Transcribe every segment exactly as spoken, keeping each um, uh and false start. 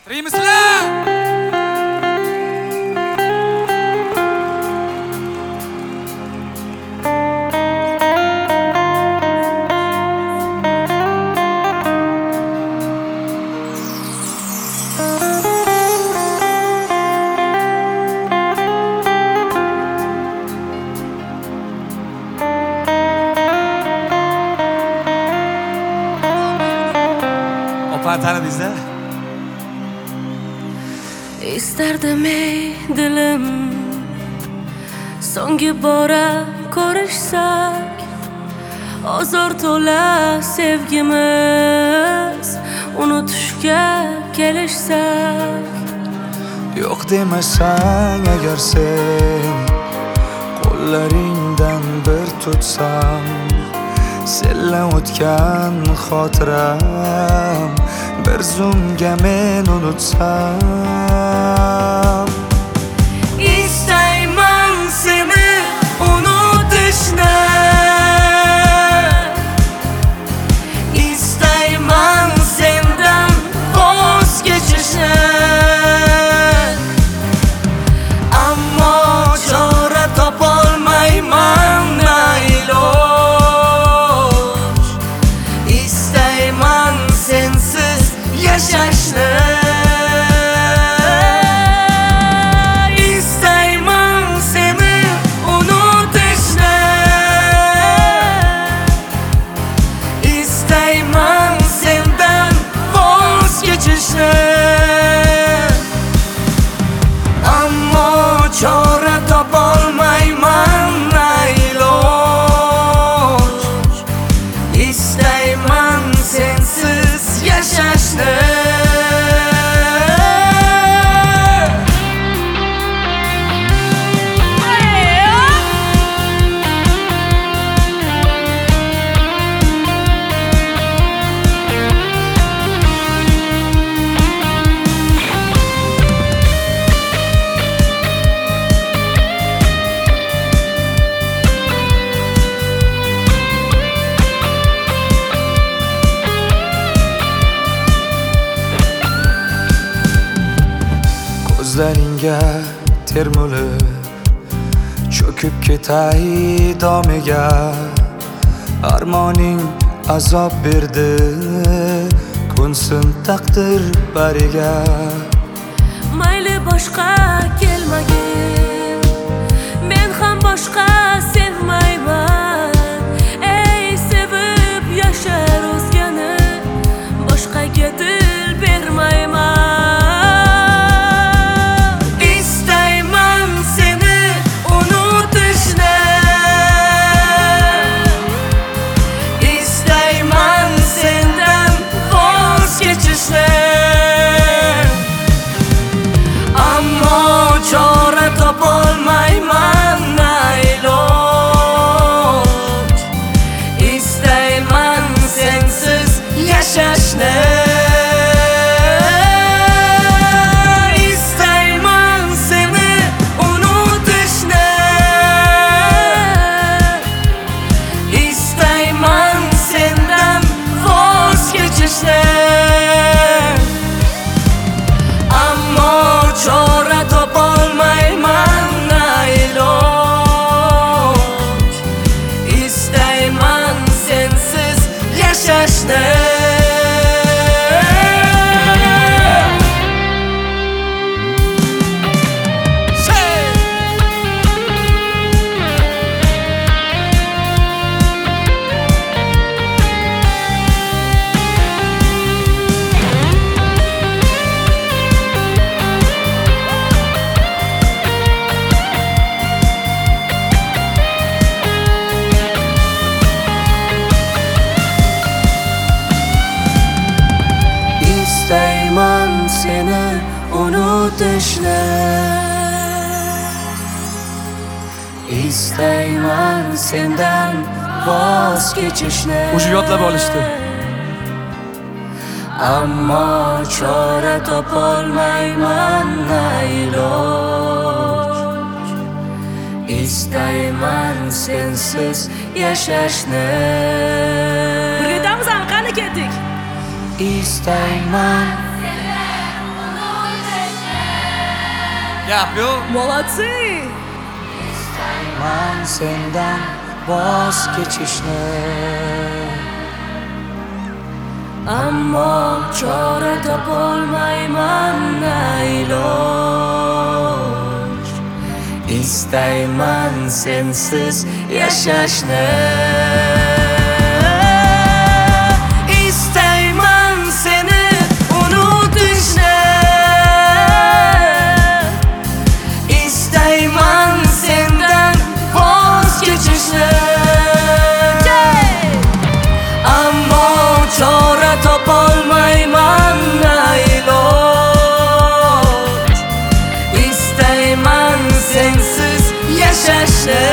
Tirikmisizlar? Opa tanidingizlar? İsterdim ey dilim so'nggi bora ko'rishsak, ozor to'la sevgimiz unutishga kelishsak. Yo'q demasang agar sen qo'llaringdan bir tutsam, senla o'tgan xotiram bir zumga men unutsam. İstayman seni unutishni, İstayman sendan voz kechishni, ammo chora topolmayman na iloj. İstayman sensiz yashashni, İstayman seni unutishni, İstayman sendan voz kechishni, ammo chora topolmayman na iloj. İstayman sensiz yashashni. Ko'zlaringga termulib cho'kib ketay domiga, armoning azob berdi ko'nsin taqdir bariga. Mayli boshqa kelmagin, men ham boshqa sevmayman. Ey sevib yashar o'zgani, boshqaga dil bermayman. Ammo chora topolmayman na iloj. İstayman sensiz yashashni, İstayman seni unutishni, İstayman sendan voz kechishni, ammo chora topolmayman na iloj. İstayman sensiz yashashni. İstayman seni unutishni, İstayman sendan voz kechishni, O'sha yodlab olishdi. ammo chora topolmayman na iloj. İstayman sensiz yashashni. Birga qani ketdik. İstayman Gap yo'q. Молодцы! Man sendan voz kechishni Ammo chora topolmayman na iloj. Istayman sensiz yashashni. Istayman seni unutishni. Istayman sendan voz kechishni. Ammo chora topolmayman na iloj. Istayman sensiz yashashni.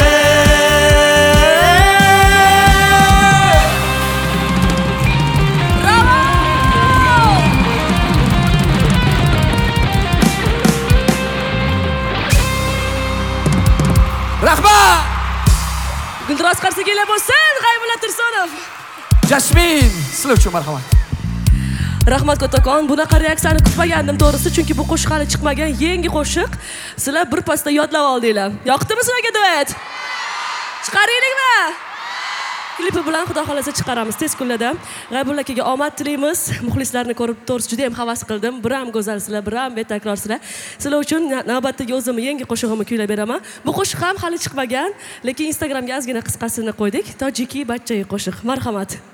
Rahmat! Guldiroz Qarsagelar bo'lsin, G'aybulla Tursonov. Jasmin, sizlar uchun marhamat. Rahmat Kattakon, bunaqa reaksiyani kutmagandim to'g'risi, chunki bu qo'shiq hali chiqmagan yangi qo'shiq. Sizlar bir pasda yodlab oldinglar. Yoqdimi sizlarga duet? Chiqaraylikmi? Klipi bilan xudo xolasa chiqaramiz tez kunlarda. G'aybulla akaga omad tilaymiz. Muxlislarni ko'rib to'g'risi juda ham havas qildim. Bir ham go'zalsizlar, bir ham betakrorsilar. Sizlar uchun navbatdagi o'zimni yangi qo'shig'imni kuylab beraman. Bu qo'shiq ham hali chiqmagan, lekin Instagramga ozgina qisqasini qo'ydik. Tojiki bachchayi qo'shiq. Marhamat.